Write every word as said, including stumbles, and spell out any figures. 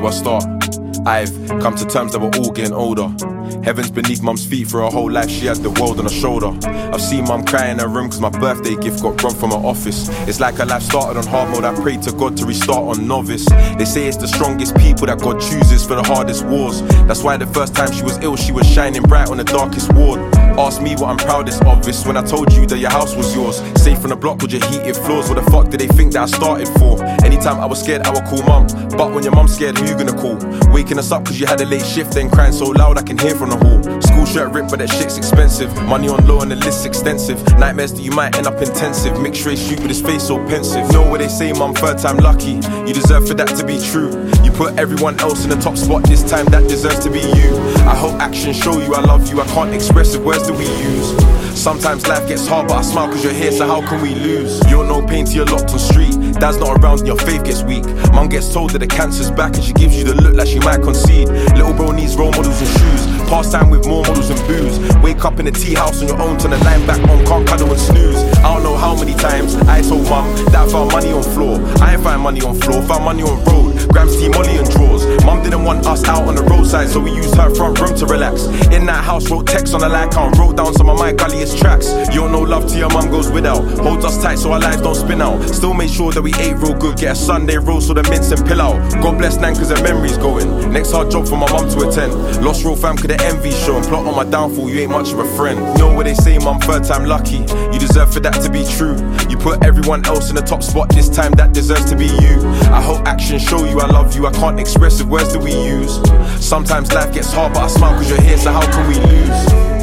do I start? I've come to terms that we're all getting older. Heaven's beneath mum's feet for her whole life, she had the world on her shoulder. I've seen mum cry in her room cause my birthday gift got run from her office. It's like her life started on hard mode, I pray to God to restart on novice. They say it's the strongest people that God chooses for the hardest wars. That's why the first time she was ill, she was shining bright on the darkest ward. Ask me what I'm proudest of, this when I told you that your house was yours. Safe from the block with your heated floors, what the fuck did they think that I started for? Anytime I was scared, I would call mum, but when your mum's scared, who you gonna call? Waking us up cause you had a late shift, then crying so loud I can hear from the hall. School shirt ripped but that shit's expensive, money on low and the list's extensive. Nightmares that you might end up intensive, mixed race shoot with his face so pensive. Know what they say mum, third time lucky, you deserve for that to be true. You put everyone else in the top spot, this time that deserves to be you. I hope actions show you I love you, I can't express it, words that we use. Sometimes life gets hard but I smile cause you're here, so how can we lose? You're no pain till you're locked on street, dad's not around and your faith gets weak. Mum gets told that the cancer's back and she gives you the look like she might concede. Little bro needs role models and shoes, pastime with more models and booze. Wake up in the tea house on your own, turn the line back on, can't cuddle and snooze. I don't know how many times I told mum that I found money on floor. I ain't find money on floor, found money on road. Grams, tea, molly and drawers. Mum didn't want us out on the roadside, so we used her front room to relax. In that house, wrote text on the like count, wrote down some of my gulliest tracks. You don't know love till your mum goes without, holds us tight so our lives don't spin out. Still made sure that we ate real good, get a Sunday roast so the mince and pill out. God bless Nan cause her memory's going. Next hard job for my mum to attend. Lost real fam cause the envy's shown. Plot on my downfall, you ain't much of a friend. Know what they say mum, third time lucky, you deserve for that to be true. You put everyone else in the top spot, this time that deserves to be you. I hope actions show you I love you, I can't express the words that we use. Sometimes life gets hard but I smile cause you're here, so how can we lose?